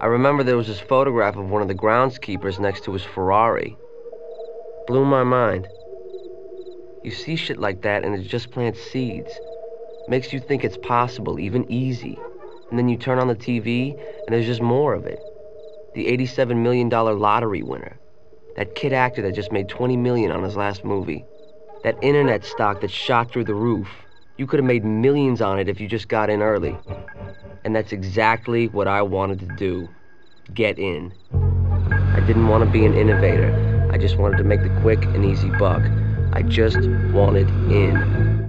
I remember there was this photograph of one of the groundskeepers next to his Ferrari. Blew my mind. You see shit like that and it just plants seeds. Makes you think it's possible, even easy. And then you turn on the TV and there's just more of it. The $87 million lottery winner. That kid actor that just made $20 million on his last movie. That internet stock that shot through the roof. You could have made millions on it if you just got in early. And that's exactly what I wanted to do. Get in. I didn't want to be an innovator. I just wanted to make the quick and easy buck. I just wanted in.